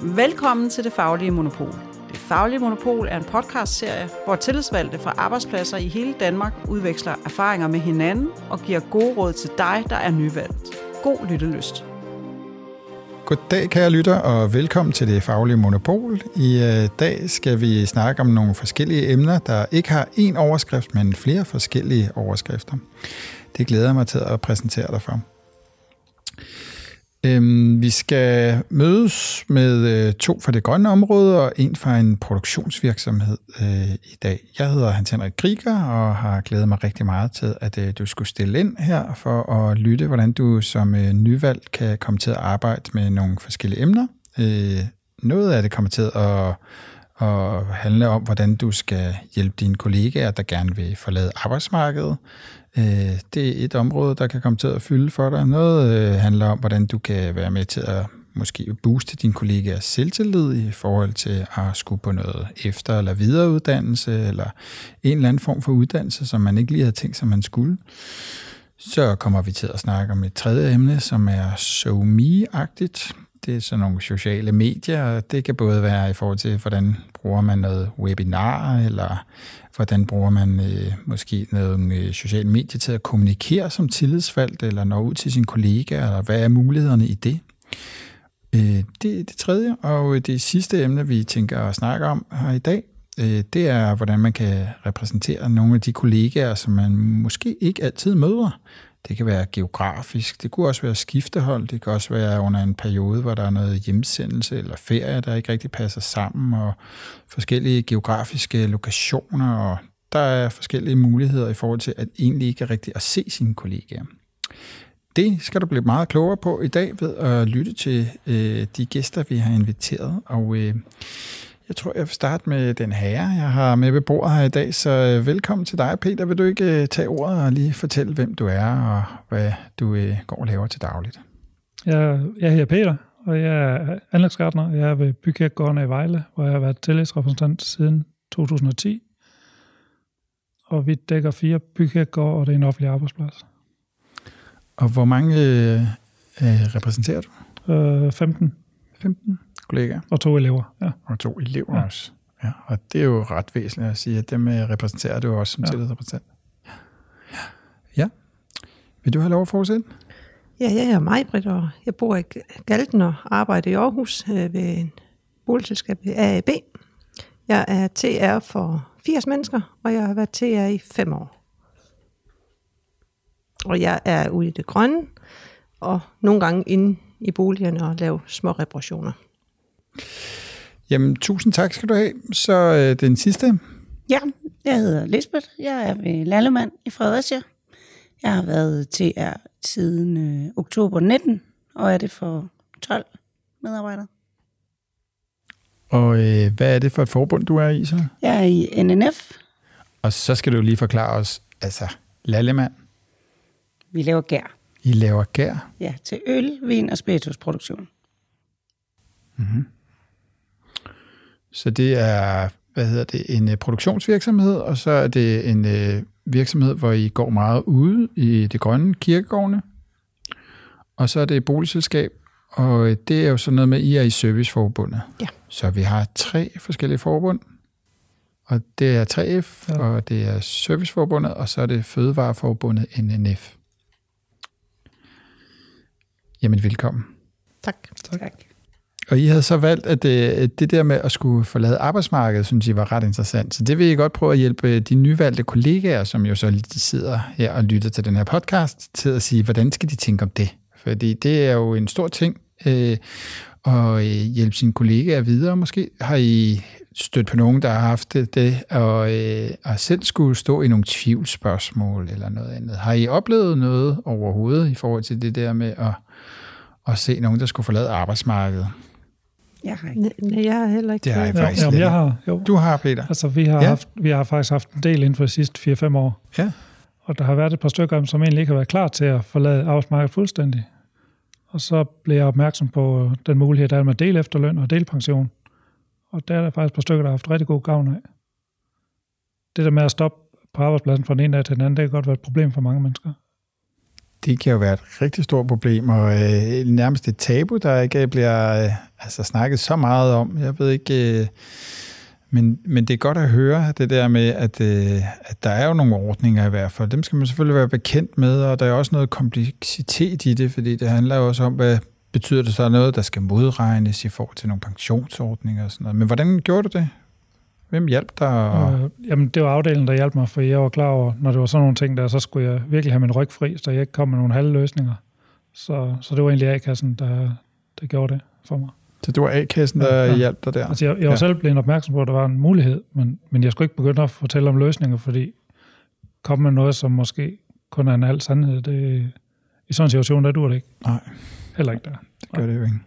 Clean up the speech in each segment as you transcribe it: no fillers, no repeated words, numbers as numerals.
Velkommen til Det Faglige Monopol. Det Faglige Monopol er en podcastserie, hvor tillidsvalgte fra arbejdspladser i hele Danmark udveksler erfaringer med hinanden og giver gode råd til dig, der er nyvalgt. God lyttelyst. Goddag, kære lytter, og velkommen til Det Faglige Monopol. I dag skal vi snakke om nogle forskellige emner, der ikke har én overskrift, men flere forskellige overskrifter. Det glæder jeg mig til at præsentere dig for. Vi skal mødes med to fra det grønne område og en fra en produktionsvirksomhed i dag. Jeg hedder Hans Henrik Krieger og har glædet mig rigtig meget til, at du skulle stille ind her for at lytte, hvordan du som nyvalgt kan komme til at arbejde med nogle forskellige emner. Noget af det kommer til at handle om, hvordan du skal hjælpe dine kollegaer, der gerne vil forlade arbejdsmarkedet. Det er et område, der kan komme til at fylde for dig. Noget handler om, hvordan du kan være med til at måske booste dine kollegaers selvtillid i forhold til at skulle på noget efter- eller videreuddannelse, eller en eller anden form for uddannelse, som man ikke lige havde tænkt sig, man skulle. Så kommer vi til at snakke om et tredje emne, som er SoMe-agtigt. Det er sådan nogle sociale medier, og det kan både være i forhold til, hvordan bruger man noget webinar, eller hvordan bruger man måske nogle sociale medier til at kommunikere som tillidsvalgt, eller nå ud til sine kollegaer, eller hvad er mulighederne i det? Det er det tredje, og det sidste emne, vi tænker at snakke om her i dag, det er, hvordan man kan repræsentere nogle af de kollegaer, som man måske ikke altid møder. Det kan være geografisk, det kunne også være skiftehold, det kan også være under en periode, hvor der er noget hjemsendelse eller ferie, der ikke rigtig passer sammen, og forskellige geografiske lokationer, og der er forskellige muligheder i forhold til at egentlig ikke rigtig at se sine kollegaer. Det skal du blive meget klogere på i dag ved at lytte til de gæster, vi har inviteret, og jeg tror, jeg vil starte med den herre, jeg har med ved bordet her i dag, så velkommen til dig, Peter. Vil du ikke tage ordet og lige fortælle, hvem du er og hvad du går og laver til dagligt? Jeg hedder Peter, og jeg er anlægsgartner. Jeg er ved Bykirkegården i Vejle, hvor jeg har været tillidsrepræsentant siden 2010. Og vi dækker 4 bykirkegårde, og det er en offentlig arbejdsplads. Og hvor mange repræsenterer du? 15. 15 kollegaer? Og 2 elever, ja. Og 2 elever også. Ja, og det er jo ret væsentligt at sige, at dem repræsenterer du også som tillidsrepræsentant. Ja. Vil du have lov at fortsætte? Ja, jeg er Maj-Britt, og jeg bor i Galten og arbejder i Aarhus ved en boligselskab ved AAB. Jeg er TR for 80 mennesker, og jeg har været TR i 5 år. Og jeg er ude i det grønne, og nogle gange inde i boligerne og lave små reparationer. Jamen, tusind tak skal du have. Så den sidste. Ja, jeg hedder Lisbeth. Jeg er ved Lallemand i Fredericia. Jeg har været TR siden oktober 19, og er det for 12 medarbejdere. Og hvad er det for et forbund, du er i så? Jeg er i NNF. Og så skal du lige forklare os, altså Lallemand. Vi laver gær. I laver gær? Ja, til øl, vin og spiritusproduktion. Mm-hmm. Så det er, en produktionsvirksomhed, og så er det en virksomhed, hvor I går meget ude i det grønne kirkegårdene. Og så er det et boligselskab, og det er jo sådan noget med, I er i serviceforbundet. Ja. Så vi har 3 forskellige forbund, og det er 3F, og det er serviceforbundet, og så er det fødevareforbundet NNF. Jamen, velkommen. Tak. Og I havde så valgt, at det der med at skulle forlade arbejdsmarkedet, synes I var ret interessant. Så det vil I godt prøve at hjælpe de nyvalgte kollegaer, som jo så sidder her og lytter til den her podcast, til at sige, hvordan skal de tænke om det? Fordi det er jo en stor ting at hjælpe sine kollegaer videre. Måske har I stødt på nogen, der har haft det og selv skulle stå i nogle tvivlsspørgsmål eller noget andet. Har I oplevet noget overhovedet i forhold til det der med at se nogen, der skulle forlade arbejdsmarkedet? Jeg har ikke. Nej, jeg har heller ikke. Det har jeg faktisk jeg har. Jo. Du har, Peter. Altså, vi har faktisk haft en del inden for de sidste 4-5 år. Ja. Og der har været et par stykker, som egentlig ikke har været klar til at forlade arbejdsmarkedet fuldstændig. Og så blev jeg opmærksom på den mulighed, der er med del efterløn og delpension. Og der er der faktisk et par stykker, der har haft rigtig god gavn af. Det der med at stoppe på arbejdspladsen fra den ene dag til den anden, det kan godt være et problem for mange mennesker. Det kan jo være et rigtig stort problem, og nærmest et tabu, der ikke bliver snakket så meget om. Jeg ved ikke, men det er godt at høre det der med, at der er jo nogle ordninger i hvert fald. Dem skal man selvfølgelig være bekendt med, og der er også noget kompleksitet i det, fordi det handler jo også om, hvad betyder det så noget, der skal modregnes i forhold til nogle pensionsordninger og sådan noget. Men hvordan gjorde du det? Hvem hjalp dig? Jamen, det var afdelingen, der hjalp mig, for jeg var klar over, når det var sådan nogle ting der, så skulle jeg virkelig have min ryg fri, så jeg ikke kom med nogle halve løsninger. Så det var egentlig A-kassen, der gjorde det for mig. Så det var A-kassen, der hjalp dig der? Altså, jeg var selv blevet opmærksom på, at der var en mulighed, men jeg skulle ikke begynde at fortælle om løsninger, fordi kom med noget, som måske kun er en halv sandhed. Det, i sådan en situation, der dur det ikke. Nej. Heller ikke der. Det gør det jo ikke.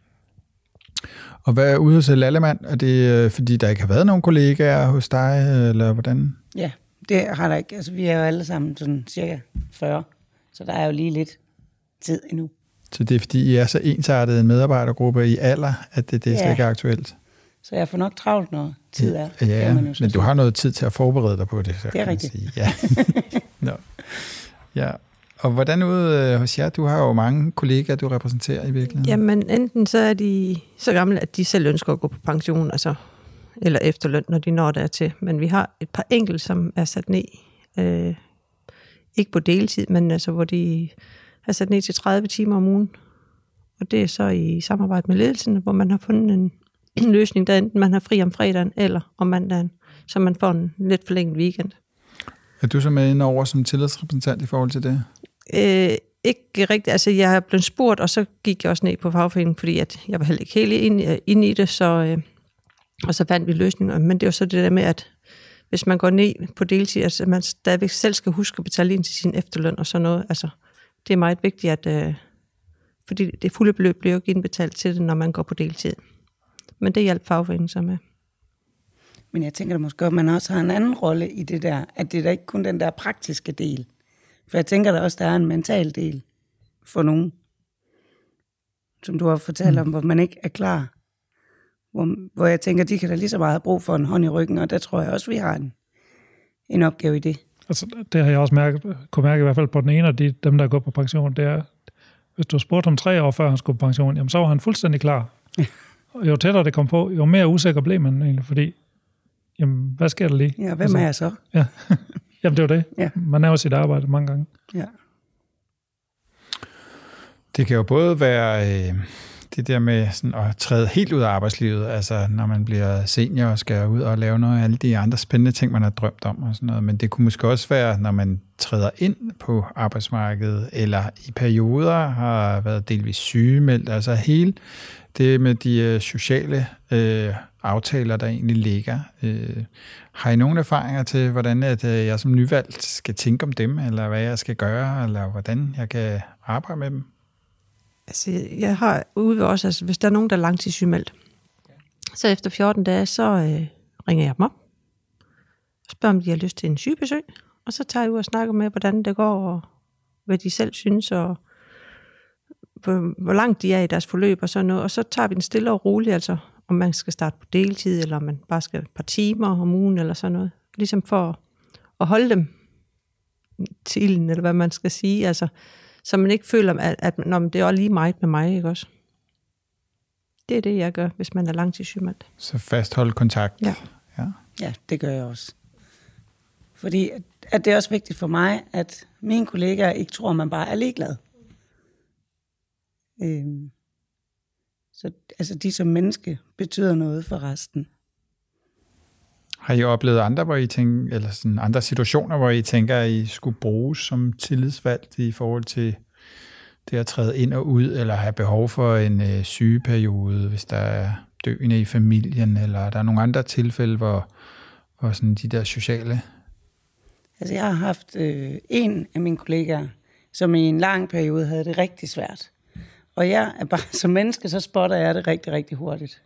Og hvad er ude hos Lallemann? Er det fordi, der ikke har været nogen kollegaer hos dig, eller hvordan? Ja, det har der ikke. Altså, vi er jo alle sammen sådan cirka 40, så der er jo lige lidt tid endnu. Så det er fordi, I er så ensartet en medarbejdergruppe i alder, at det slet ikke er aktuelt? Så jeg får nok travlt, når tid er. Ja, men du har noget tid til at forberede dig på det. Så det er rigtigt. Sige. Ja. Nå. Ja. Og hvordan ude hos jer? Du har jo mange kollegaer, du repræsenterer i virkeligheden. Jamen, enten så er de så gamle, at de selv ønsker at gå på pension, altså, eller efterløn, når de når dertil. Men vi har et par enkelte, som er sat ned, ikke på deltid, men altså, hvor de er sat ned til 30 timer om ugen. Og det er så i samarbejde med ledelsen, hvor man har fundet en løsning, der enten man har fri om fredagen eller om mandagen, så man får en lidt forlænget weekend. Er du så med ind over som tillidsrepræsentant i forhold til det? Ikke rigtigt. Altså, jeg har blevet spurgt, og så gik jeg også ned på fagforeningen, fordi at jeg var heller ikke helt inde i det, og så fandt vi løsninger. Men det er jo så det der med, at hvis man går ned på deltid, altså man stadigvæk selv skal huske at betale ind til sin efterløn og sådan noget. Altså, det er meget vigtigt, at fordi det fulde beløb bliver jo ikke indbetalt til det, når man går på deltid. Men det hjælper fagforeningen så med. Men jeg tænker da måske, at man også har en anden rolle i det der, at det er da ikke kun den der praktiske del. For jeg tænker da også, der er en mental del for nogen, som du har fortalt om, hvor man ikke er klar. Hvor jeg tænker, de kan da lige så meget have brug for en hånd i ryggen, og der tror jeg også, vi har en opgave i det. Altså, det har jeg også kunne mærke i hvert fald på den ene af dem, der går på pension, det er, hvis du spurgte ham 3 år før han skulle på pension, jamen så var han fuldstændig klar. Og jo tættere det kom på, jo mere usikker blev man egentlig, fordi, jamen, hvad sker der lige? Ja, hvem er jeg så? Ja. Jamen, det var det. Ja. Man er jo sit arbejde mange gange. Ja. Det kan jo både være det der med sådan at træde helt ud af arbejdslivet, altså når man bliver senior og skal ud og lave noget af alle de andre spændende ting, man har drømt om og sådan noget. Men det kunne måske også være, når man træder ind på arbejdsmarkedet, eller i perioder har været delvis sygemeldt, altså hele det med de sociale aftaler, der egentlig ligger. Har I nogle erfaringer til, hvordan at jeg som nyvalgt skal tænke om dem, eller hvad jeg skal gøre, eller hvordan jeg kan arbejde med dem? Altså, jeg har ude også, altså, hvis der er nogen, der er langtidssygemeldt, så efter 14 dage, så ringer jeg dem op, og spørger, om de har lyst til en sygebesøg, og så tager jeg ud og snakker med, hvordan det går, og hvad de selv synes, og hvor langt de er i deres forløb, og sådan noget, og så tager vi den stille og roligt, altså om man skal starte på deltid, eller om man bare skal et par timer om ugen, eller sådan noget, ligesom for at holde dem til ilden, eller hvad man skal sige, altså så man ikke føler, at det er også lige meget med mig, ikke også? Det er det, jeg gør, hvis man er langtidssygemeldt. Så fastholde kontakt. Ja, det gør jeg også. Fordi at det er også vigtigt for mig, at mine kollegaer ikke tror, at man bare er ligeglad. Så altså de som menneske betyder noget for resten. Har I oplevet andre, hvor I tænker, eller sådan andre situationer, hvor I tænker, at I skulle bruges som tillidsvalgt i forhold til det at træde ind og ud, eller have behov for en sygeperiode, hvis der er døende i familien, eller der er nogle andre tilfælde, hvor sådan de der sociale... Altså jeg har haft en af mine kollegaer, som i en lang periode havde det rigtig svært. Og jeg er bare som menneske, så spotter jeg det rigtig, rigtig hurtigt.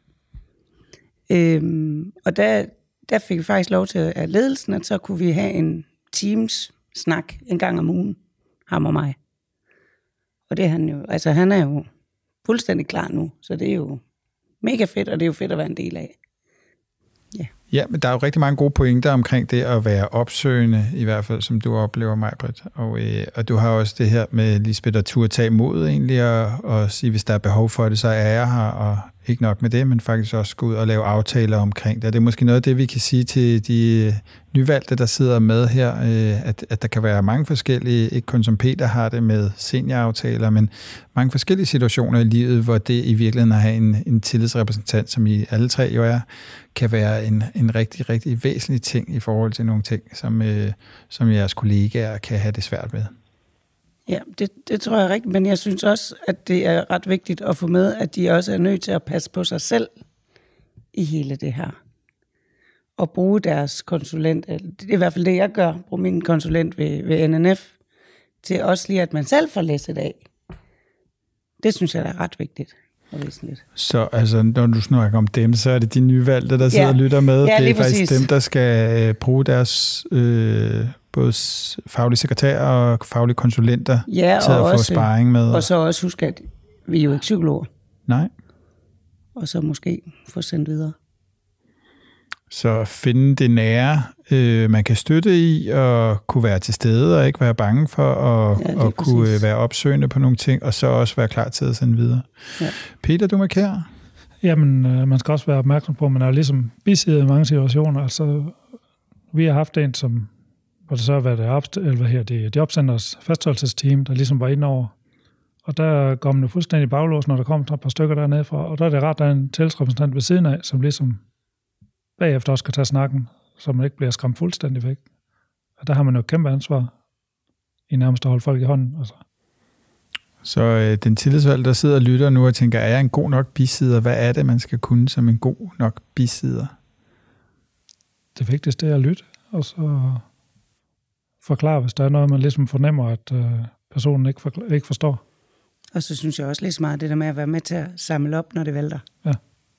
Og der fik vi faktisk lov til af ledelsen, at så kunne vi have en Teams-snak en gang om ugen, ham og mig. Og det er han jo, altså han er jo fuldstændig klar nu, så det er jo mega fedt, og det er jo fedt at være en del af. Ja. Ja, men der er jo rigtig mange gode pointer omkring det at være opsøgende, i hvert fald som du oplever mig, Britt. Og du har også det her med Lisbeth at turde tage imod egentlig, og sige, hvis der er behov for det, så er jeg her, og ikke nok med det, men faktisk også gå ud og lave aftaler omkring det. Det er måske noget af det, vi kan sige til de nyvalgte, der sidder med her, at der kan være mange forskellige, ikke kun som Peter har det med senioraftaler, men mange forskellige situationer i livet, hvor det i virkeligheden at have en tillidsrepræsentant, som I alle tre jo er, kan være en rigtig, rigtig væsentlig ting i forhold til nogle ting, som jeres kollegaer kan have det svært med. Ja, det tror jeg rigtigt, men jeg synes også, at det er ret vigtigt at få med, at de også er nødt til at passe på sig selv i hele det her. Og bruge deres konsulent, det er i hvert fald det, jeg gør, bruge min konsulent ved NNF, til også lige, at man selv får læsset af. Det synes jeg er ret vigtigt. Så altså, når du snakker om dem, så er det de nyvalgte, der sidder og lytter med. Ja, det er præcis. faktisk dem, der skal bruge deres både faglige sekretær og faglige konsulenter til at få sparring med. Og så også huske, at vi er jo ikke psykologer. Nej. Og så måske få sendt videre. Så finde det nære, man kan støtte i, og kunne være til stede, og ikke være bange for at kunne være opsøgende på nogle ting, og så også være klar til at sende videre. Ja. Peter, du markerer? Jamen, man skal også være opmærksom på, at man er ligesom bisiddet i mange situationer. Altså, vi har haft en, hvor det så har været det jobcenters fastholdelsesteam, der ligesom var inde over. Og der går man jo fuldstændig baglås, når der kommer et par stykker dernede fra. Og der er det ret, der er en tillidsrepræsentant ved siden af, som ligesom bagefter også skal tage snakken, så man ikke bliver skræmt fuldstændig væk. Og der har man jo et kæmpe ansvar i nærmest at holde folk i hånden. Altså. Så den tillidsvalgte, der sidder og lytter nu og tænker, er jeg en god nok bisidder? Hvad er det, man skal kunne som en god nok bisidder? Det vigtigste er at lytte, og så forklare, hvis der er noget, man ligesom fornemmer, at personen ikke forstår. Og så synes jeg også lige så meget det der med at være med til at samle op, når det vælter. Ja.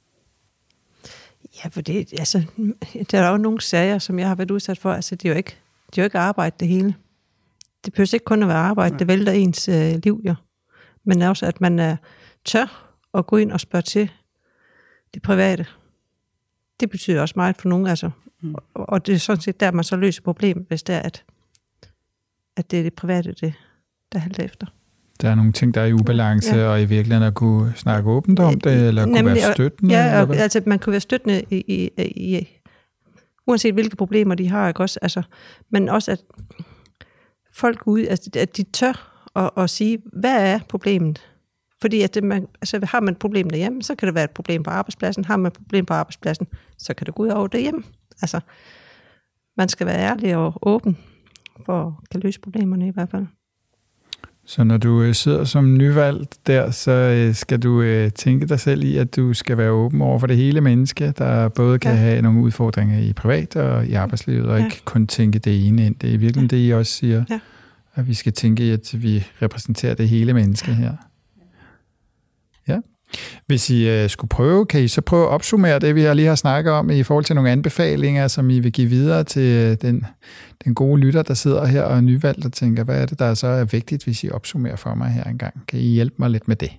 Ja, for det, altså, der er jo nogle sager, som jeg har været udsat for. Altså, det er jo ikke arbejde det hele. Det behøver ikke kun at være arbejde, det vælter ens liv jo. Men også, at man tør at gå ind og spørge til det private. Det betyder også meget for nogen, altså. Og det er sådan set der, man så løser problemet, hvis det er, at det er det private, der halter efter. Der er nogle ting, der er i ubalance, og i virkeligheden at kunne snakke åbent om det, eller kunne være støttende? Ja, altså man kunne være støttende i uanset hvilke problemer de har, ikke også? Altså, men også, at folk ude, altså, at de tør at sige, hvad er problemet? Fordi at har man et problem derhjemme, så kan det være et problem på arbejdspladsen. Har man et problem på arbejdspladsen, så kan det gå ud over derhjemme. Altså, man skal være ærlig og åben for at kan løse problemerne i hvert fald. Så når du sidder som nyvalgt der, så skal du tænke dig selv i, at du skal være åben over for det hele menneske, der både kan have nogle udfordringer i privat og i arbejdslivet, og ikke kun tænke det ene ind. Det er i virkeligheden det, I også siger, at vi skal tænke i, at vi repræsenterer det hele menneske her. Ja. Hvis I skulle prøve, kan I så prøve at opsummere det, vi lige har snakket om, i forhold til nogle anbefalinger, som I vil give videre til den gode lytter, der sidder her og er nyvalgt og tænker, hvad er det, der så er vigtigt, hvis I opsummerer for mig her engang? Kan I hjælpe mig lidt med det?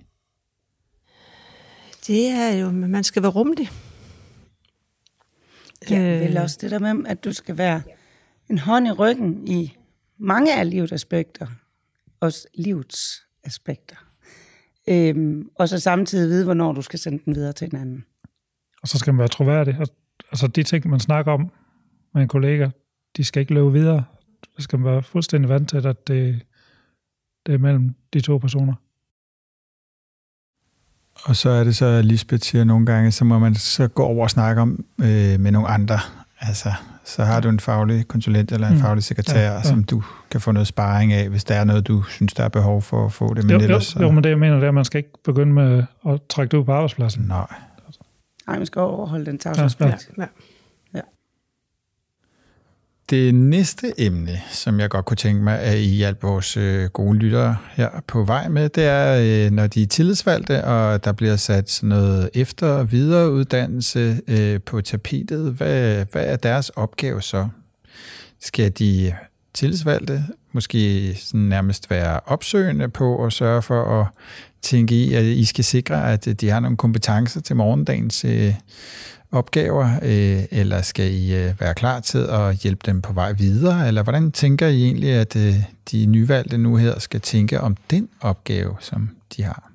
Det er jo, at man skal være rummelig. Ja, vel også det der med, at du skal være en hånd i ryggen i mange af livets aspekter. Også livets aspekter. Og så samtidig vide, hvornår du skal sende den videre til en anden. Og så skal man være troværdig. Altså de ting, man snakker om med en kollega, de skal ikke løbe videre. Det skal man være fuldstændig vant til, at det er mellem de to personer. Og så er det så, at Lisbeth siger nogle gange, så må man så gå over og snakke om med nogle andre. Altså, så har du en faglig konsulent eller en faglig sekretær, som du kan få noget sparring af, hvis der er noget, du synes, der er behov for at få det. Men jo, men det jeg mener, det er, at man skal ikke begynde med at trække det ud på arbejdspladsen. Nej, man skal overholde den tavshedspligt. Ja. Det næste emne, som jeg godt kunne tænke mig, at I hjælper vores gode lyttere her på vej med, det er, når de er tillidsvalgte, og der bliver sat sådan noget efter- og videreuddannelse på tapetet. Hvad er deres opgave så? Skal de tillidsvalgte måske sådan nærmest være opsøgende på og sørge for at tænke i, at I skal sikre, at de har nogle kompetencer til morgendagens opgaver, eller skal I være klar til at hjælpe dem på vej videre? Eller hvordan tænker I egentlig, at de nyvalgte nu her skal tænke om den opgave, som de har?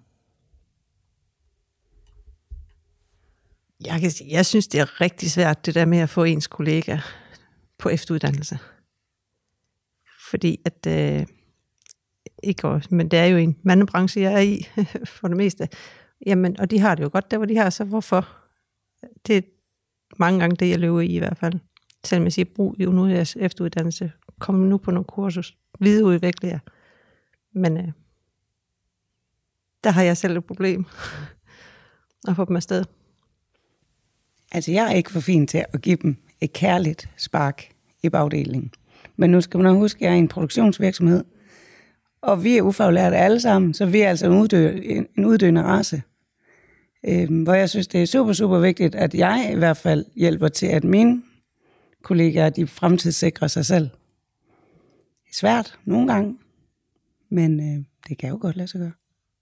Jeg synes, det er rigtig svært, det der med at få ens kollega på efteruddannelse. Fordi at, ikke også, men det er jo en mandebranche, jeg er i, for det meste. Jamen, og de har det jo godt der, hvor de har, så hvorfor? Det er mange gange det, jeg løber i hvert fald. Selvom jeg siger, brug jo nu jeres efteruddannelse. Kom nu på nogle kurser, videreudvikle jer. Men der har jeg selv et problem at få dem afsted. Altså, jeg er ikke for fin til at give dem et kærligt spark i bagdelingen. Men nu skal man huske, at jeg er i en produktionsvirksomhed, og vi er ufaglærte alle sammen, så vi er altså en uddøende race. Hvor jeg synes, det er super, super vigtigt, at jeg i hvert fald hjælper til, at mine kollegaer, de fremtidssikrer sig selv. Det er svært nogle gange, men det kan jo godt lade sig gøre.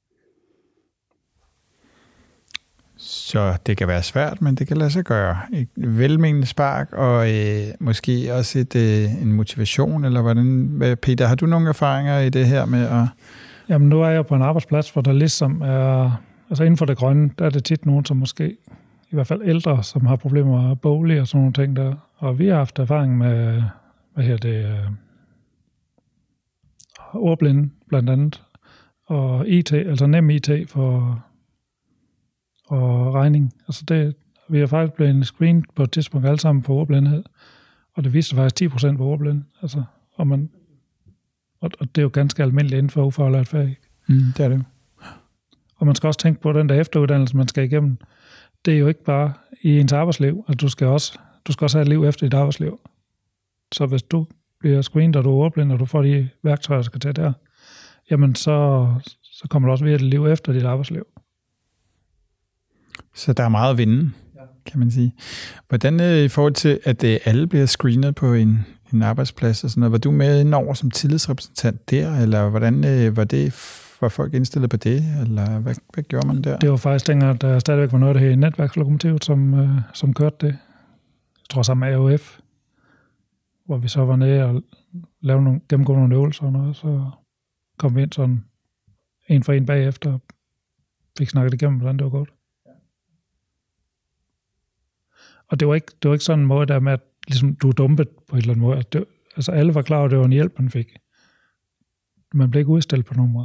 Så det kan være svært, men det kan lade sig gøre. Et velmenende spark, og måske også en motivation, eller hvordan? Peter, har du nogle erfaringer i det her med at... Jamen, nu er jeg på en arbejdsplads, hvor der ligesom er... Altså inden for det grønne, der er det tit nogen, som måske, i hvert fald ældre, som har problemer med bolig og sådan nogle ting der. Og vi har haft erfaring med, ordblinde blandt andet, og IT, altså nem IT og regning. Altså vi har faktisk blevet screenet på et tidspunkt alle sammen på ordblindhed, og det viste faktisk 10% på ordblinde. Altså, og det er jo ganske almindeligt inden for ufaglært fag. Det er det. Og man skal også tænke på den der efteruddannelse, man skal igennem. Det er jo ikke bare i ens arbejdsliv, at du skal også have et liv efter dit arbejdsliv. Så hvis du bliver screenet, og du er ordblind, og du får de værktøjer, der skal til der, jamen så kommer du også ved et liv efter dit arbejdsliv. Så der er meget at vinde, kan man sige. Hvordan i forhold til, at alle bliver screenet på en arbejdsplads og sådan noget, var du med indover som tillidsrepræsentant der, eller hvordan var folk indstillet på det, eller hvad gjorde man der? Det var faktisk dengang, der stadigvæk var noget, der hed netværkslokomotivet, som kørte det. Jeg tror sammen med AOF, hvor vi så var nede og gennemgå nogle øvelser og noget, så kom vi ind sådan en for en bagefter og fik snakket igennem, hvordan det var godt. Og det var ikke sådan en måde der med, at ligesom, du er dumpet på en eller anden måde. Altså alle var klar over, at det var en hjælp, man fik. Man blev ikke udstillet på nogen måde.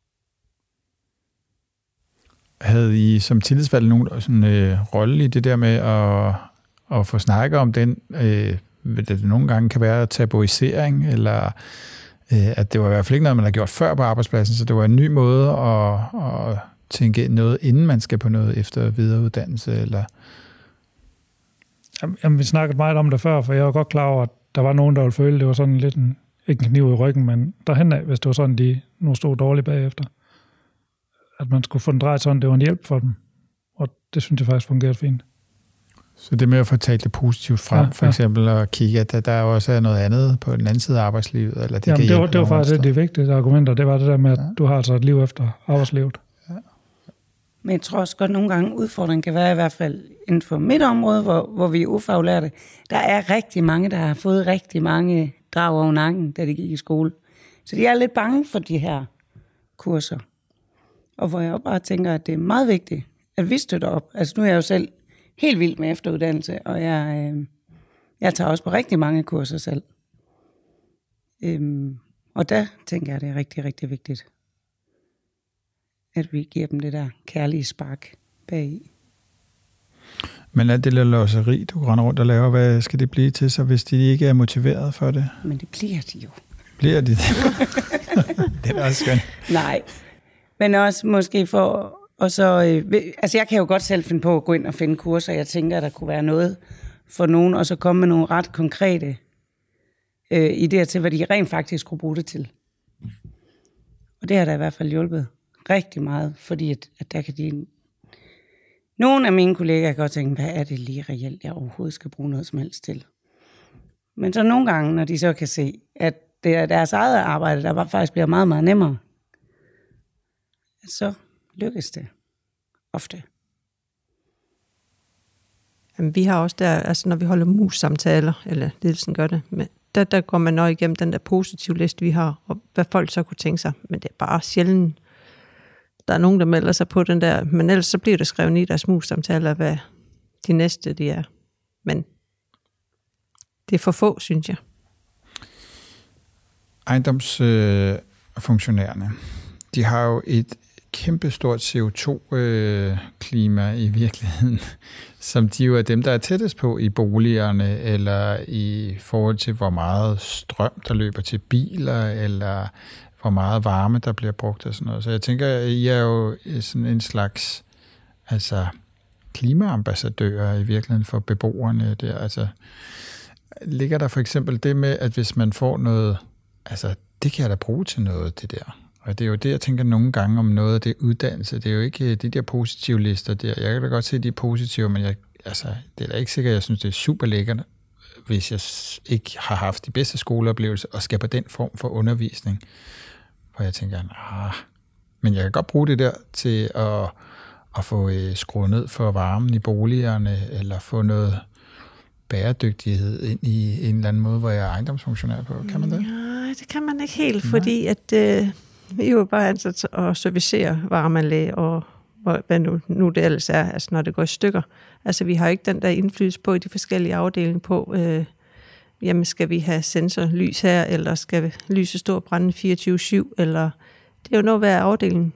Havde I som tillidsvalgte nogen sådan rolle i det der med at få snakket om den, det nogle gange kan være tabuisering, eller at det var i hvert fald ikke noget, man har gjort før på arbejdspladsen, så det var en ny måde at tænke noget, inden man skal på noget efter videreuddannelse, eller... Jamen, vi snakkede meget om det før, for jeg var godt klar over, at der var nogen, der ville føle, det var sådan lidt ikke en kniv i ryggen, men derhen af, hvis det var sådan, de nu stod dårligt bagefter. At man skulle få den drejet sådan, det var en hjælp for dem. Og det synes jeg faktisk fungerede fint. Så det med at få talt det positivt frem, for eksempel, og kigge, at der også er noget andet på den anden side af arbejdslivet, eller det kan hjælpe. Det var faktisk det vigtige argumenter, det var det der med, at du har altså et liv efter arbejdslivet. Ja. Men jeg tror også godt, nogle gange udfordringen kan være, i hvert fald inden for mit område, hvor vi er ufaglærte. Der er rigtig mange, der har fået rigtig mange drag over nakken, da de gik i skole. Så de er lidt bange for de her kurser. Og hvor jeg også bare tænker, at det er meget vigtigt, at vi støtter op. Altså nu er jeg jo selv helt vild med efteruddannelse, og jeg tager også på rigtig mange kurser selv. Og der tænker jeg, at det er rigtig, rigtig vigtigt, at vi giver dem det der kærlige spark bagi. Men alt det der losseri, du render rundt og laver, hvad skal det blive til så, hvis de ikke er motiveret for det? Men det bliver de jo. Bliver de det? Det er også skønt. Nej, men også måske for... Og så, altså jeg kan jo godt selv finde på at gå ind og finde kurser. Jeg tænker, at der kunne være noget for nogen, og så komme med nogle ret konkrete idéer til, hvad de rent faktisk kunne bruge det til. Og det har da i hvert fald hjulpet rigtig meget, fordi at der kan de... Nogle af mine kollegaer kan godt tænke, hvad er det lige reelt, jeg overhovedet skal bruge noget som helst til. Men så nogle gange, når de så kan se, at det er deres eget arbejde, der bare faktisk bliver meget, meget nemmere, så lykkes det ofte. Jamen, vi har også der, altså når vi holder mus-samtaler, eller ledelsen gør det, men der går man nøje igennem den der positive liste, vi har, og hvad folk så kunne tænke sig. Men det er bare sjældent, der er nogen, der melder sig på den der, men ellers så bliver det skrevet i deres mus-samtaler, hvad de næste de er. Men det er for få, synes jeg. Ejendomsfunktionærerne, de har jo et kæmpestort CO2-klima i virkeligheden, som de jo er dem, der er tættest på i boligerne, eller i forhold til, hvor meget strøm, der løber til biler, eller hvor meget varme, der bliver brugt og sådan noget. Så jeg tænker, I er jo sådan en slags klimaambassadører i virkeligheden for beboerne der. Altså, ligger der for eksempel det med, at hvis man får noget, det kan jeg da bruge til noget, det der. Og det er jo det, jeg tænker nogle gange om noget af det uddannelse. Det er jo ikke de der positive lister der. Jeg kan da godt se, at de er positive, men det er da ikke sikkert, at jeg synes, det er super lækkert, hvis jeg ikke har haft de bedste skoleoplevelser og skal på den form for undervisning. Hvor jeg tænker, men jeg kan godt bruge det der til at få skruet ned for varmen i boligerne, eller få noget bæredygtighed ind i en eller anden måde, hvor jeg er ejendomsfunktionær på. Kan man det? Nej, det kan man ikke helt, fordi at vi er jo bare ansat at servicere varmeanlæg og hvad nu det ellers er, når det går i stykker. Vi har jo ikke den der indflydelse på i de forskellige afdelinger på, jamen skal vi have sensorlys her, eller skal lyset stå og brænde 24/7, eller det er jo noget, hver afdeling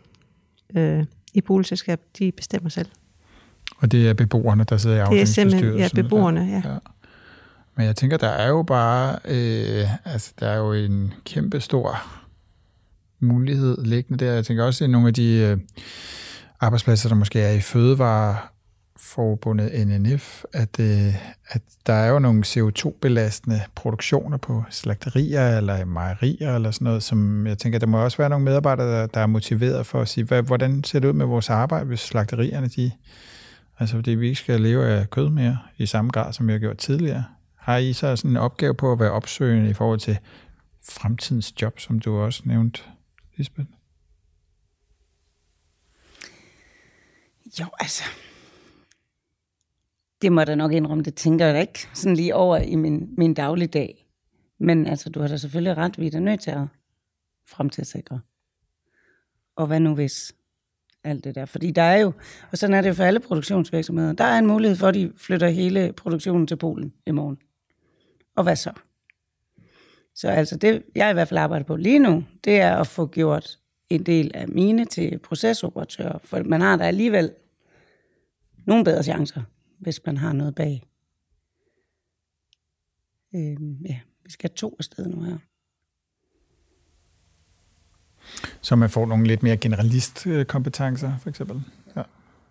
i boligselskab, de bestemmer selv. Og det er beboerne, der sidder i afdelingsbestyrelsen? Det er simpelthen, beboerne, ja. Men jeg tænker, der er jo bare, der er jo en kæmpe stor mulighed liggende der. Jeg tænker også, at nogle af de arbejdspladser, der måske er i Fødevareforbundet NNF, at der er jo nogle CO2-belastende produktioner på slagterier eller mejerier eller sådan noget, som jeg tænker, der må også være nogle medarbejdere, der er motiveret for at sige, hvordan ser det ud med vores arbejde, hvis slagterierne, fordi vi ikke skal leve af kød mere i samme grad, som vi har gjort tidligere. Har I så sådan en opgave på at være opsøgende i forhold til fremtidens job, som du også nævnte, Lisbeth? Jo, det må jeg da nok indrømme, det tænker jeg da ikke sådan lige over i min dagligdag. Men du har da selvfølgelig ret, vi er da nødt til at fremtidssikre. Og hvad nu hvis? Alt det der. Fordi der er jo, og sådan er det jo for alle produktionsvirksomheder, der er en mulighed for, at de flytter hele produktionen til Polen i morgen. Og hvad så? Så det, jeg i hvert fald arbejder på lige nu, det er at få gjort en del af mine til procesoperatører, for man har der alligevel nogle bedre chancer, hvis man har noget bag. Vi skal have 2 afsted nu her. Så man får nogle lidt mere generalistkompetencer, for eksempel. Ja.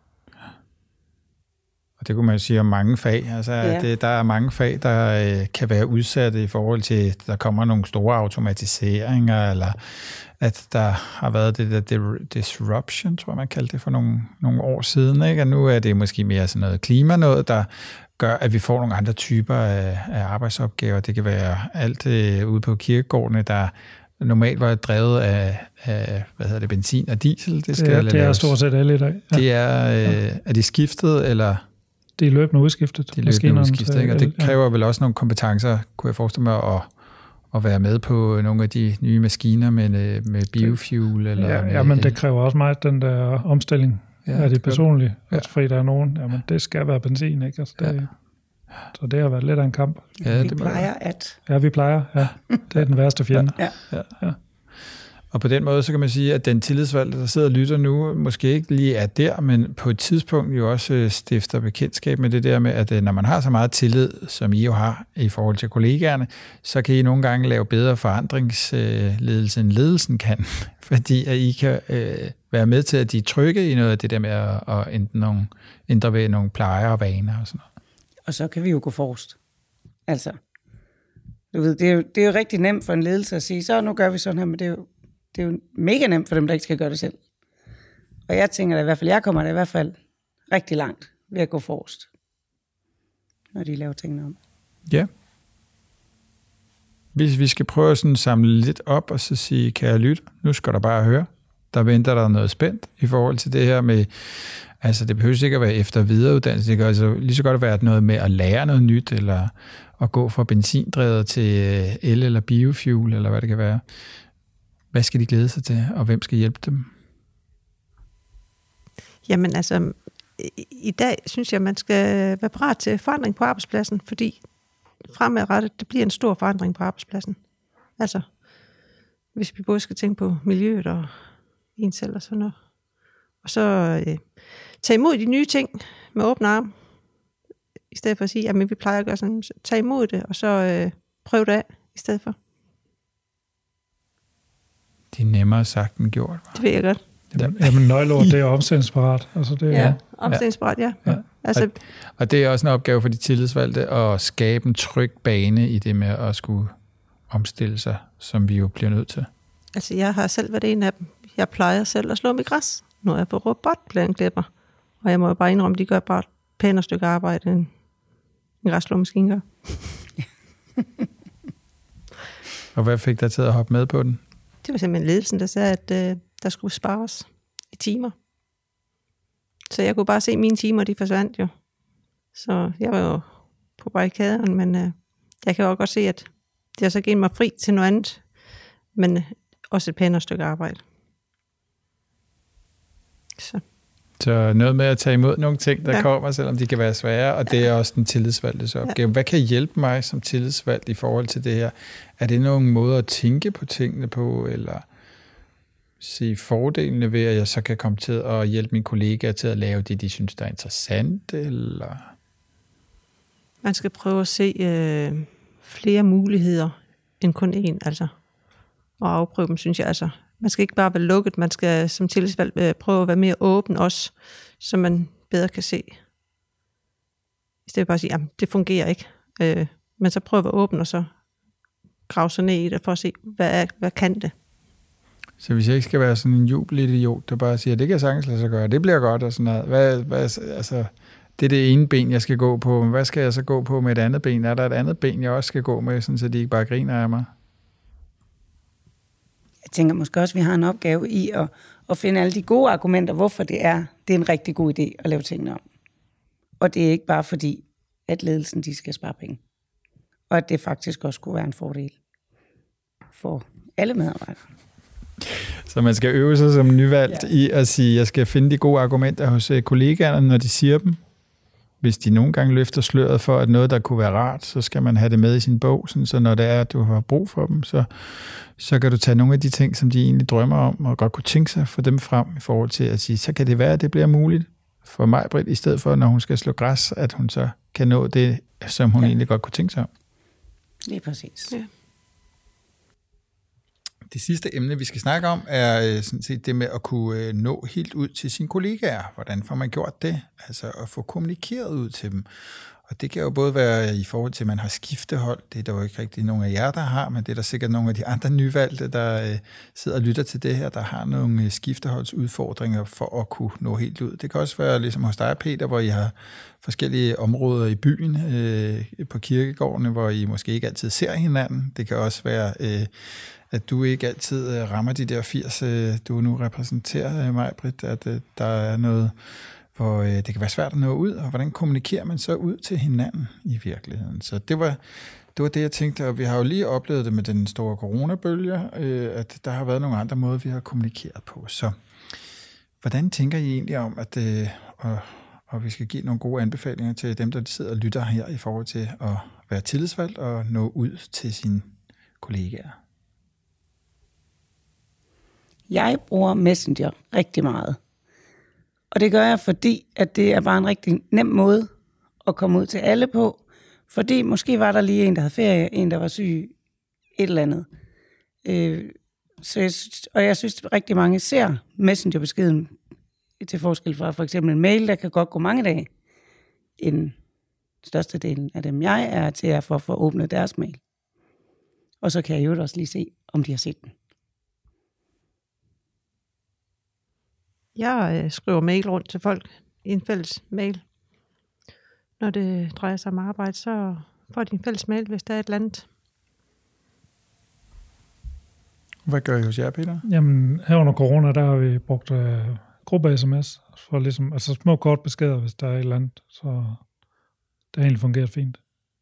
Og det kunne man jo sige om mange fag. Der er mange fag, der kan være udsatte i forhold til, der kommer nogle store automatiseringer, eller at der har været det der disruption, tror jeg, man kaldte det for nogle år siden. Ikke? Og nu er det måske mere sådan noget klima, noget, der gør, at vi får nogle andre typer af arbejdsopgaver. Det kan være alt ude på kirkegårdene, der normalt var drevet af benzin og diesel. Det er stort set alle i dag. Ja. Det er de skiftet, eller? Det er løbende udskiftet. Det er løbende udskiftet, ikke? Og det kræver vel også nogle kompetencer, kunne jeg forestille mig, at være med på nogle af de nye maskiner med biofuel. Eller men det kræver også meget den der omstilling af det personlige. Fordi der er nogen, det skal være benzin, ikke? Så det har været lidt af en kamp. Ja, vi plejer at. Ja, vi plejer. Ja. Det er den værste fjende. Ja. Og på den måde, så kan man sige, at den tillidsvalgte, der sidder og lytter nu, måske ikke lige er der, men på et tidspunkt jo også stifter bekendtskab med det der med, at når man har så meget tillid, som I jo har i forhold til kollegaerne, så kan I nogle gange lave bedre forandringsledelse, end ledelsen kan, fordi at I kan være med til, at de er trygge i noget af det der med at ændre ved nogle plejer og vaner og sådan noget. Og så kan vi jo gå forrest. Du ved, det er jo rigtig nemt for en ledelse at sige, så nu gør vi sådan her, men det er jo mega nemt for dem, der ikke skal gøre det selv. Og jeg tænker da i hvert fald, jeg kommer da i hvert fald rigtig langt ved at gå forrest, når de laver tingene om. Ja. Hvis vi skal prøve at sådan samle lidt op og så sige, kære lytter, nu skal der bare høre. Der venter der noget spændt i forhold til det her med, altså det behøver ikke at være efter videreuddannelse, det kan altså lige så godt være noget med at lære noget nyt, eller at gå fra benzindrevet til el eller biofuel, eller hvad det kan være. Hvad skal de glæde sig til, og hvem skal hjælpe dem? Jamen altså, i dag synes jeg, man skal være parat til forandring på arbejdspladsen, fordi fremadrettet, det bliver en stor forandring på arbejdspladsen. Altså, hvis vi både skal tænke på miljøet og en selv og sådan noget. Og så tage imod de nye ting med åbne arme, i stedet for at sige, at vi plejer at gøre sådan, tage imod det, og så prøve det af i stedet for. Det er nemmere sagt end gjort. Hva? Det ved jeg godt. Jamen nøgleord, det er omstillingsparat. Altså, det er, omstillingsparat, ja. Altså, og det er også en opgave for de tillidsvalgte at skabe en tryg bane i det med at skulle omstille sig, som vi jo bliver nødt til. Altså, jeg har selv været en af dem. Jeg plejer selv at slå mit græs. Nu er jeg på robotplæneklipper. Og jeg må jo bare indrømme, de gør bare et pænere stykke arbejde, end en græsslåmaskine gør. Og hvad fik dig til at hoppe med på den? Det var simpelthen ledelsen, der sagde, at der skulle spares i timer. Så jeg kunne bare se, at mine timer, de forsvandt jo. Så jeg var jo på barrikaderne, men jeg kan jo godt se, at det har så givet mig fri til noget andet, men også et pænere stykke arbejde. Så noget med at tage imod nogle ting, der kommer, selvom de kan være svære, og det er også den tillidsvalgtes opgave. Hvad kan hjælpe mig som tillidsvalgt i forhold til det her? Er det nogle måder at tænke på tingene på, eller se fordelene ved, at jeg så kan komme til at hjælpe mine kollegaer til at lave det, de synes, der er interessant, eller? Man skal prøve at se flere muligheder end kun én, altså. Og afprøve dem, synes jeg, altså. Man skal ikke bare være lukket, man skal som tillidsvalgt prøve at være mere åben også, så man bedre kan se. I stedet for at sige, at det fungerer ikke. Men så prøve at være åben, og så grave sig ned i det, for at se, hvad kan det? Så hvis jeg ikke skal være sådan en jubelidiot, der bare siger, det kan jeg sagtens lade sig gøre, det bliver godt og sådan noget. Altså, det er det ene ben, jeg skal gå på, men hvad skal jeg så gå på med et andet ben? Er der et andet ben, jeg også skal gå med, sådan, så de ikke bare griner af mig? Jeg tænker måske også, at vi har en opgave i at finde alle de gode argumenter, hvorfor det er en rigtig god idé at lave tingene om. Og det er ikke bare fordi, at ledelsen de skal spare penge. Og at det faktisk også kunne være en fordel for alle medarbejdere. Så man skal øve sig som nyvalgt i at sige, at jeg skal finde de gode argumenter hos kollegaerne, når de siger dem. Hvis de nogle gange løfter sløret for, at noget, der kunne være rart, så skal man have det med i sin bog, sådan, så når det er, at du har brug for dem, så kan du tage nogle af de ting, som de egentlig drømmer om, og godt kunne tænke sig for dem frem i forhold til at sige, så kan det være, at det bliver muligt for mig, Britt, i stedet for, når hun skal slå græs, at hun så kan nå det, som hun egentlig godt kunne tænke sig om. Lige præcis. Ja. Det sidste emne, vi skal snakke om, er sådan set det med at kunne nå helt ud til sine kollegaer. Hvordan får man gjort det? Altså at få kommunikeret ud til dem. Og det kan jo både være i forhold til, at man har skiftehold. Det er der jo ikke rigtig nogen af jer, der har, men det er der sikkert nogle af de andre nyvalgte, der sidder og lytter til det her, der har nogle skifteholdsudfordringer for at kunne nå helt ud. Det kan også være ligesom hos dig, Peter, hvor I har forskellige områder i byen, på kirkegårdene, hvor I måske ikke altid ser hinanden. Det kan også være, at du ikke altid rammer de der 80, du nu repræsenterer, Maj-Britt, at der er noget, hvor det kan være svært at nå ud, og hvordan kommunikerer man så ud til hinanden i virkeligheden? Så det var det, jeg tænkte, og vi har jo lige oplevet det med den store coronabølge, at der har været nogle andre måder, vi har kommunikeret på. Så hvordan tænker I egentlig om, at og vi skal give nogle gode anbefalinger til dem, der sidder og lytter her i forhold til at være tillidsvalgt og nå ud til sine kollegaer? Jeg bruger Messenger rigtig meget. Og det gør jeg, fordi at det er bare en rigtig nem måde at komme ud til alle på. Fordi måske var der lige en, der havde ferie, en, der var syg, et eller andet. Jeg synes, at rigtig mange ser Messenger-beskeden til forskel fra for eksempel en mail, der kan godt gå mange dage, end størstedelen af dem, jeg er til at få åbnet deres mail. Og så kan jeg jo også lige se, om de har set den. Jeg skriver mail rundt til folk i en fælles mail. Når det drejer sig om arbejde, så får de en fælles mail, hvis der er et eller andet. Hvad gør I hos jer, Peter? Jamen, her under corona, der har vi brugt gruppe-sms for ligesom, altså små kort beskeder, hvis der er et eller andet. Så det har egentlig fungeret fint.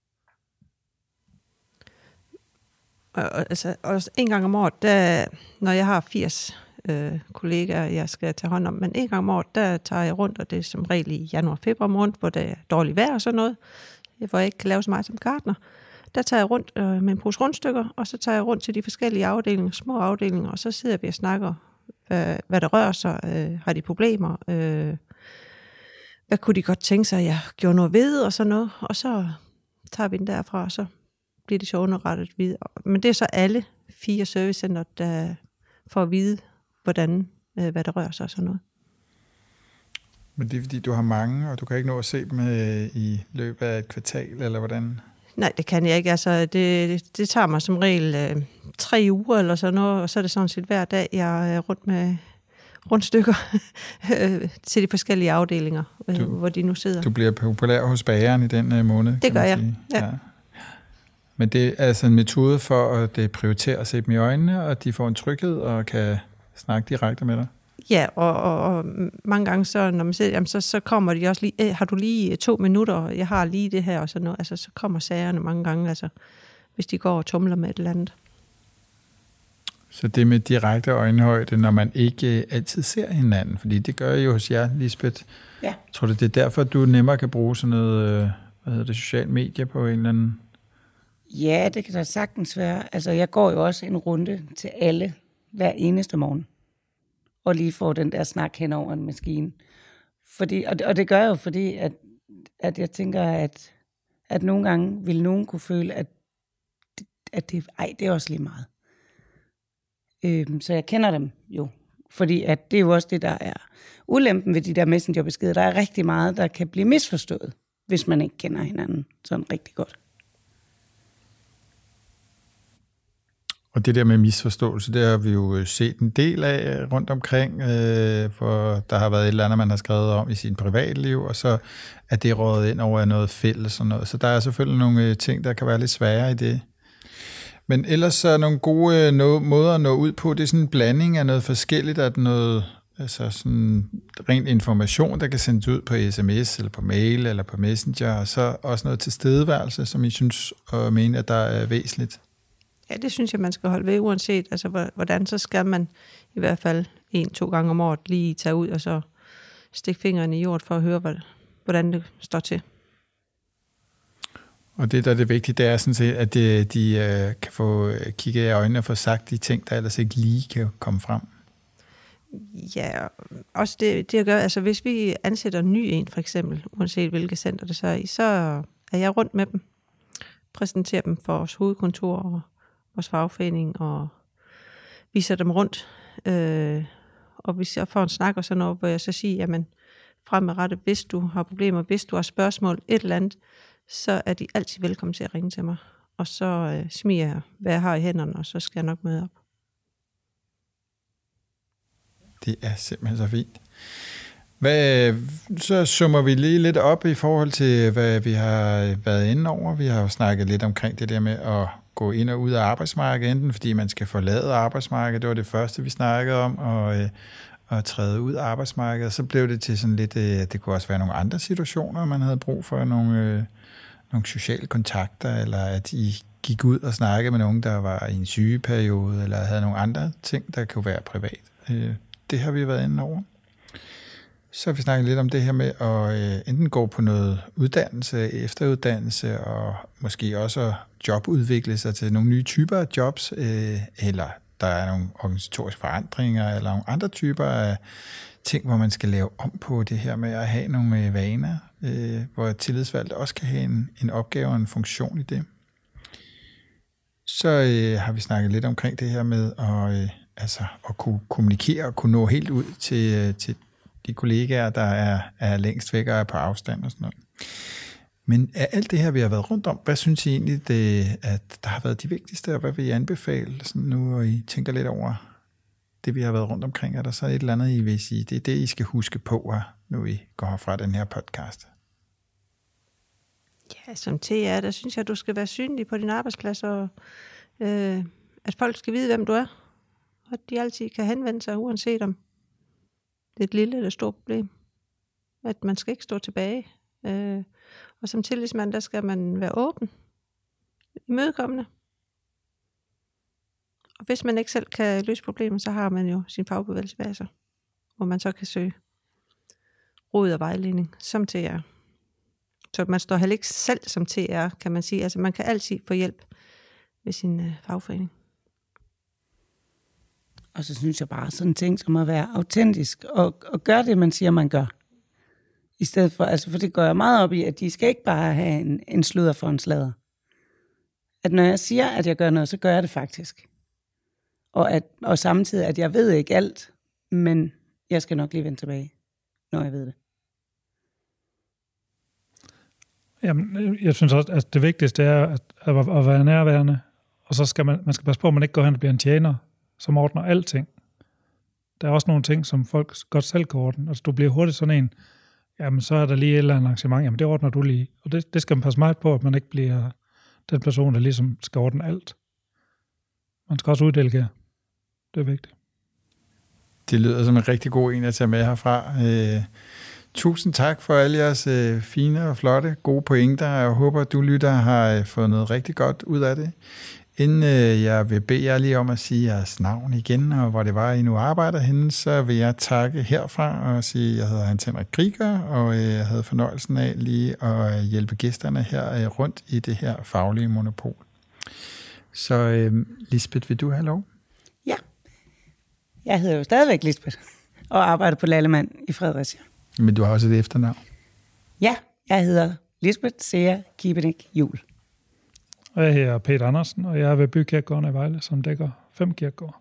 Altså, også en gang om året, der, når jeg har 80 kollegaer, jeg skal tage hånd om, men en gang om året, der tager jeg rundt, og det er som regel i januar-februar måned, hvor det er dårligt vejr og sådan noget, hvor jeg ikke kan lave så meget som gartner. Der tager jeg rundt med en pose rundstykker, og så tager jeg rundt til de forskellige afdelinger, små afdelinger, og så sidder vi og snakker, hvad der rører sig, har de problemer, hvad kunne de godt tænke sig, jeg gjorde noget ved, og sådan noget, og så tager vi den derfra, og så bliver det så underrettet videre. Men det er så alle 4 servicecenter, der får at vide, hvordan, hvad der rører sig og sådan noget. Men det er fordi, du har mange, og du kan ikke nå at se dem i løbet af et kvartal, eller hvordan? Nej, det kan jeg ikke. Altså, det tager mig som regel 3 uger eller sådan noget, og så er det sådan set hver dag, jeg er rundt med rundstykker til de forskellige afdelinger, hvor de nu sidder. Du bliver populær hos bageren i den måned, det gør jeg, ja. Men det er altså en metode for at prioritere at se dem i øjnene, og de får en tryghed og kan snakke direkte med dig? Ja, og mange gange, så, når man ser, jamen, så kommer de også lige, har du lige 2 minutter, jeg har lige det her og sådan noget. Altså, så kommer sagerne mange gange, altså, hvis de går og tumler med et eller andet. Så det med direkte øjenhøjde, når man ikke altid ser hinanden, fordi det gør jo hos jer, Lisbeth. Ja. Tror du, det er derfor, du nemmere kan bruge sådan noget, social medie på en eller anden? Ja, det kan da sagtens være. Altså, jeg går jo også en runde til alle hver eneste morgen, og lige får den der snak hen over en maskine. Fordi, og det gør jeg jo, fordi at jeg tænker, at nogle gange vil nogen kunne føle, at det er også lige meget. Så jeg kender dem jo, fordi at det er jo også det, der er ulempen ved de der messengerbeskeder. Der er rigtig meget, der kan blive misforstået, hvis man ikke kender hinanden sådan rigtig godt. Og det der med misforståelse, det har vi jo set en del af rundt omkring, hvor der har været et eller andet, man har skrevet om i sin privatliv, og så er det rådet ind over noget fælles og noget. Så der er selvfølgelig nogle ting, der kan være lidt svære i det. Men ellers så er nogle gode måder at nå ud på. Det er sådan en blanding af noget forskelligt, at noget, altså sådan ren information, der kan sendes ud på sms, eller på mail, eller på messenger, og så også noget tilstedeværelse, som I synes og mener, at der er væsentligt. Ja, det synes jeg, man skal holde ved, uanset altså, hvordan, så skal man i hvert fald 1-2 gange om året lige tage ud, og så stikke fingrene i jord for at høre, hvordan det står til. Og det, der er det vigtige, det er sådan set, at de kan få kigget i øjnene og få sagt de ting, der ellers ikke lige kan komme frem. Ja, også det at gøre, altså hvis vi ansætter en ny en, for eksempel, uanset hvilket center det så er i, så er jeg rundt med dem, præsenterer dem for vores hovedkontor og vores fagforening, og viser dem rundt. Og hvis jeg får en snak og sådan noget, hvor jeg så siger, jamen fremadrettet, hvis du har problemer, hvis du har spørgsmål, et eller andet, så er de altid velkommen til at ringe til mig. Og så smiger jeg, hvad jeg har i hænderne, og så skal jeg nok møde op. Det er simpelthen så fint. Så summer vi lige lidt op i forhold til, hvad vi har været inde over. Vi har jo snakket lidt omkring det der med at gå ind og ud af arbejdsmarkedet, enten fordi man skal forlade arbejdsmarkedet, det var det første, vi snakkede om, og træde ud af arbejdsmarkedet. Så blev det til sådan lidt, det kunne også være nogle andre situationer, man havde brug for nogle sociale kontakter, eller at I gik ud og snakkede med nogen, der var i en sygeperiode, eller havde nogle andre ting, der kunne være privat. Det har vi været inde over. Så har vi snakket lidt om det her med at enten gå på noget uddannelse, efteruddannelse, og måske også jobudvikle sig til nogle nye typer af jobs, eller der er nogle organisatoriske forandringer, eller nogle andre typer af ting, hvor man skal lave om på det her med at have nogle vaner, hvor tillidsvalgte også kan have en opgave og en funktion i det. Så har vi snakket lidt omkring det her med at kunne kommunikere og kunne nå helt ud til de kollegaer, der er længst væk og er på afstand og sådan noget. Men af alt det her, vi har været rundt om, hvad synes I egentlig, at der har været de vigtigste, og hvad vil I anbefale sådan nu, og I tænker lidt over det, vi har været rundt omkring? Er der så et eller andet, I vil sige, det er det, I skal huske på, nu I går fra den her podcast? Ja, som TR, der synes jeg, at du skal være synlig på din arbejdsplads, og at folk skal vide, hvem du er. at de altid kan henvende sig, uanset om det er et lille eller stort problem. At man skal ikke stå tilbage. Og som tillidsmand, der skal man være åben, imødekommende. Og hvis man ikke selv kan løse problemer, så har man jo sin fagbevægelse bag sig, hvor man så kan søge råd og vejledning som TR. Så man står heller ikke selv som TR, kan man sige. Altså man kan altid få hjælp ved sin fagforening. Og så synes jeg bare sådan ting som at være autentisk og gøre det, man siger, man gør. I stedet for, altså for det går jeg meget op i, at de skal ikke bare have en sludder for en sladder. At når jeg siger, at jeg gør noget, så gør jeg det faktisk. Og samtidig, at jeg ved ikke alt, men jeg skal nok lige vende tilbage, når jeg ved det. Jamen, jeg synes også, at det vigtigste er at være nærværende, og så skal man skal passe på, at man ikke går hen og bliver en tjener, som ordner alting. Der er også nogle ting, som folk godt selv kan ordne. Altså, du bliver hurtigt sådan en, jamen, så er der lige et eller andet arrangement, jamen, det ordner du lige. Og det skal man passe meget på, at man ikke bliver den person, der ligesom skal ordne alt. Man skal også uddelegere. Det er vigtigt. Det lyder som en rigtig god en at tage med herfra. Tusind tak for alle jeres fine og flotte, gode pointer. Jeg håber, at du lytter har fået noget rigtig godt ud af det. Inden jeg vil bede jer lige om at sige jeres navn igen, og hvor det var, I nu arbejder henne, så vil jeg takke herfra og sige, at jeg hedder Hans Henrik Krieger, og jeg havde fornøjelsen af lige at hjælpe gæsterne her rundt i det her faglige monopol. Så Lisbeth, vil du have lov? Ja. Jeg hedder jo stadigvæk Lisbeth, og arbejder på Lallemann i Fredericia. Men du har også et efternavn. Ja, jeg hedder Lisbeth Sea Kibenik Juhl. Og jeg hedder Peter Andersen, og jeg er ved Bykirkegården i Vejle, som dækker 5 kirkegårde.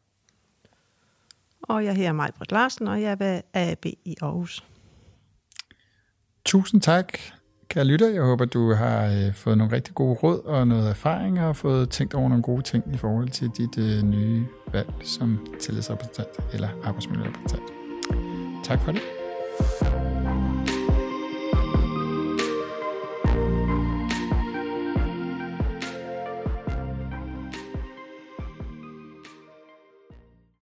Og jeg hedder Maj-Britt Larsen, og jeg er ved AAB i Aarhus. Tusind tak, kære lytter. Jeg håber, du har fået nogle rigtig gode råd og noget erfaring, og fået tænkt over nogle gode ting i forhold til dit nye valg som tillidsrepræsentant eller arbejdsmiljørepræsentant. Tak for det.